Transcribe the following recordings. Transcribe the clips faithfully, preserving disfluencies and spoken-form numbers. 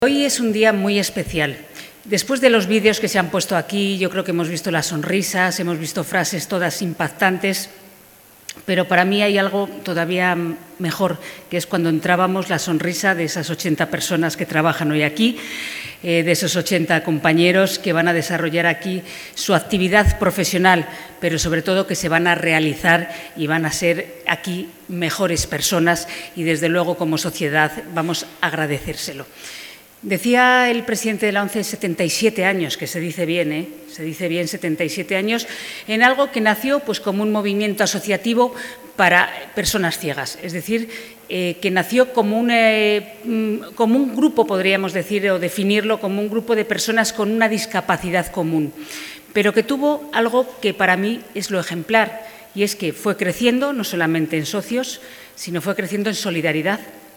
Hoy es un día muy especial. Después de los vídeos que se han puesto aquí, yo creo que hemos visto las sonrisas, hemos visto frases todas impactantes, pero para mí hay algo todavía mejor, que es cuando entrábamos la sonrisa de esas ochenta personas que trabajan hoy aquí, eh, de esos ochenta compañeros que van a desarrollar aquí su actividad profesional, pero sobre todo que se van a realizar y van a ser aquí mejores personas y, desde luego, como sociedad vamos a agradecérselo. Decía el presidente de la ONCE setenta y siete años, que se dice bien, ¿eh? se dice bien setenta y siete años, en algo que nació pues, como un movimiento asociativo para personas ciegas, es decir, eh, que nació como un, eh, como un grupo, podríamos decir, o definirlo como un grupo de personas con una discapacidad común, pero que tuvo algo que para mí es lo ejemplar, y es que fue creciendo no solamente en socios, sino fue creciendo en solidaridad.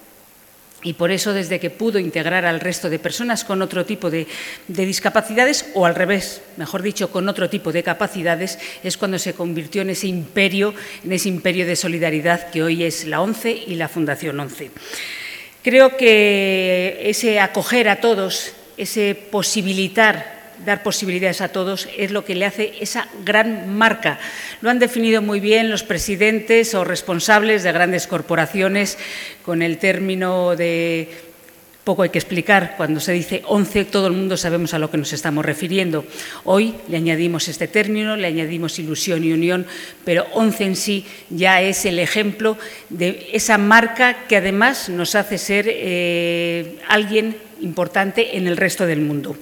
Y por eso, desde que pudo integrar al resto de personas con otro tipo de, de discapacidades, o al revés, mejor dicho, con otro tipo de capacidades, es cuando se convirtió en ese imperio, en ese imperio de solidaridad que hoy es la ONCE y la Fundación ONCE. Creo que ese acoger a todos, ese posibilitar, dar posibilidades a todos, es lo que le hace esa gran marca. Lo han definido muy bien los presidentes o responsables de grandes corporaciones con el término de, poco hay que explicar, cuando se dice ONCE, todo el mundo sabemos a lo que nos estamos refiriendo. Hoy le añadimos este término, le añadimos ilusión y unión, pero ONCE en sí ya es el ejemplo de esa marca que además nos hace ser eh, alguien importante en el resto del mundo.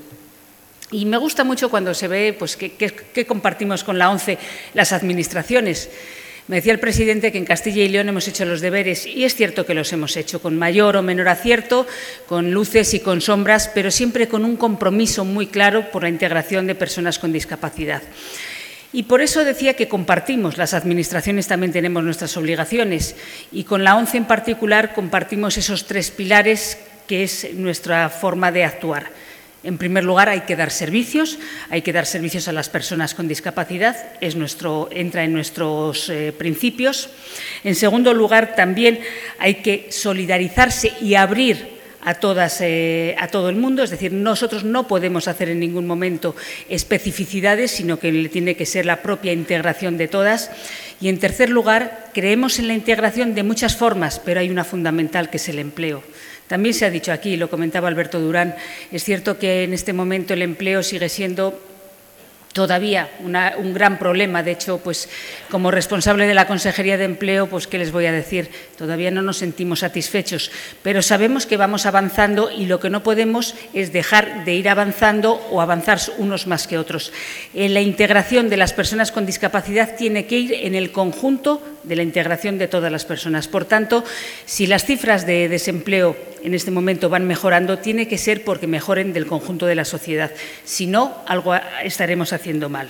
Y me gusta mucho cuando se ve pues, que, que, que compartimos con la ONCE las administraciones. Me decía el presidente que en Castilla y León hemos hecho los deberes, y es cierto que los hemos hecho, con mayor o menor acierto, con luces y con sombras, pero siempre con un compromiso muy claro por la integración de personas con discapacidad. Y por eso decía que compartimos, las administraciones también tenemos nuestras obligaciones, y con la ONCE en particular compartimos esos tres pilares que es nuestra forma de actuar. En primer lugar, hay que dar servicios, hay que dar servicios a las personas con discapacidad, es nuestro, entra en nuestros eh, principios. En segundo lugar, también hay que solidarizarse y abrir a, todas, eh, a todo el mundo, es decir, nosotros no podemos hacer en ningún momento especificidades, sino que tiene que ser la propia integración de todas. Y, en tercer lugar, creemos en la integración de muchas formas, pero hay una fundamental, que es el empleo. También se ha dicho aquí, lo comentaba Alberto Durán, es cierto que en este momento el empleo sigue siendo todavía una, un gran problema. De hecho, pues, como responsable de la Consejería de Empleo, pues, ¿qué les voy a decir? Todavía no nos sentimos satisfechos, pero sabemos que vamos avanzando y lo que no podemos es dejar de ir avanzando o avanzar unos más que otros. En la integración de las personas con discapacidad tiene que ir en el conjunto de la integración de todas las personas. Por tanto, si las cifras de desempleo en este momento van mejorando, tiene que ser porque mejoren del conjunto de la sociedad. Si no, algo estaremos haciendo mal.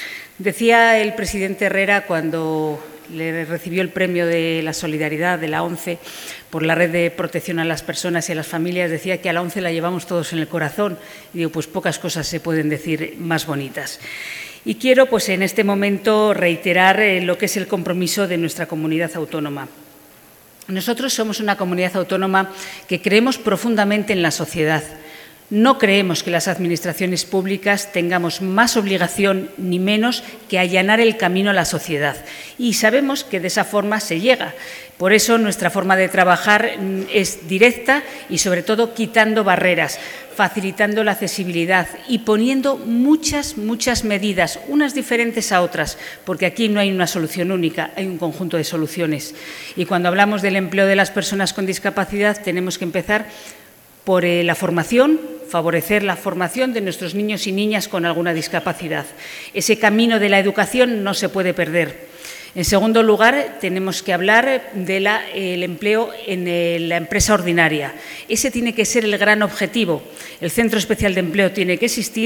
Decía el presidente Herrera, cuando le recibió el premio de la solidaridad de la ONCE por la red de protección a las personas y a las familias, decía que a la ONCE la llevamos todos en el corazón. Y digo, pues pocas cosas se pueden decir más bonitas. Y quiero, pues, en este momento reiterar eh, lo que es el compromiso de nuestra comunidad autónoma. Nosotros somos una comunidad autónoma que creemos profundamente en la sociedad. No creemos que las administraciones públicas tengamos más obligación ni menos que allanar el camino a la sociedad. Y sabemos que de esa forma se llega. Por eso nuestra forma de trabajar es directa y, sobre todo, quitando barreras, facilitando la accesibilidad y poniendo muchas, muchas medidas, unas diferentes a otras, porque aquí no hay una solución única, hay un conjunto de soluciones. Y cuando hablamos del empleo de las personas con discapacidad, tenemos que empezar por eh, la formación, favorecer la formación de nuestros niños y niñas con alguna discapacidad. Ese camino de la educación no se puede perder. En segundo lugar, tenemos que hablar del empleo en eh, la empresa ordinaria. Ese tiene que ser el gran objetivo. El Centro Especial de Empleo tiene que existir,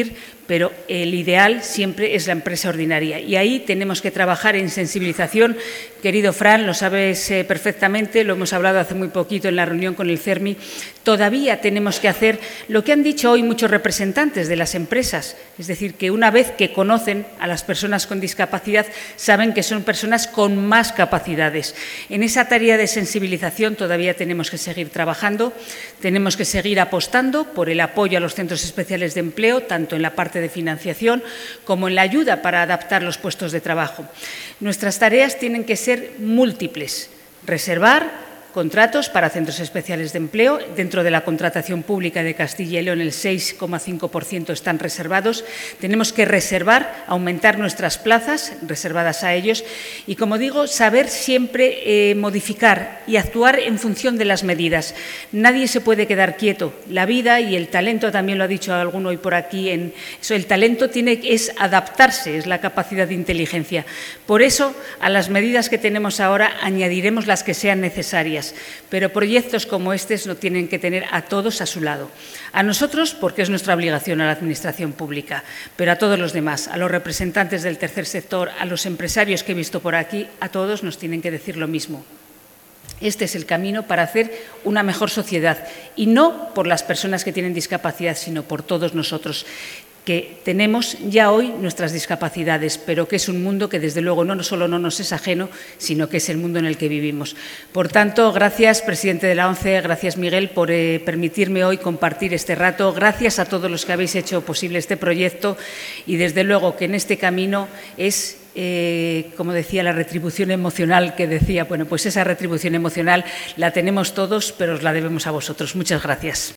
pero el ideal siempre es la empresa ordinaria. Y ahí tenemos que trabajar en sensibilización. Querido Fran, lo sabes eh, perfectamente, lo hemos hablado hace muy poquito en la reunión con el CERMI. Todavía tenemos que hacer lo que han dicho hoy muchos representantes de las empresas, es decir, que una vez que conocen a las personas con discapacidad, saben que son personas con más capacidades. En esa tarea de sensibilización todavía tenemos que seguir trabajando, tenemos que seguir apostando por el apoyo a los centros especiales de empleo, tanto en la parte de financiación como en la ayuda para adaptar los puestos de trabajo. Nuestras tareas tienen que ser múltiples: reservar contratos para centros especiales de empleo. Dentro de la contratación pública de Castilla y León, el seis coma cinco por ciento están reservados. Tenemos que reservar, aumentar nuestras plazas reservadas a ellos y, como digo, saber siempre eh, modificar y actuar en función de las medidas. Nadie se puede quedar quieto. La vida y el talento, también lo ha dicho alguno hoy por aquí, en eso, el talento tiene, es adaptarse, es la capacidad de inteligencia. Por eso, a las medidas que tenemos ahora añadiremos las que sean necesarias. Pero proyectos como estos no tienen que tener a todos a su lado. A nosotros, porque es nuestra obligación, a la Administración pública, pero a todos los demás, a los representantes del tercer sector, a los empresarios que he visto por aquí, a todos nos tienen que decir lo mismo. Este es el camino para hacer una mejor sociedad, y no por las personas que tienen discapacidad, sino por todos nosotros, que tenemos ya hoy nuestras discapacidades, pero que es un mundo que, desde luego, no solo no nos es ajeno, sino que es el mundo en el que vivimos. Por tanto, gracias, presidente de la ONCE, gracias, Miguel, por eh, permitirme hoy compartir este rato. Gracias a todos los que habéis hecho posible este proyecto y, desde luego, que en este camino es, eh, como decía, la retribución emocional que decía. Bueno, pues esa retribución emocional la tenemos todos, pero os la debemos a vosotros. Muchas gracias.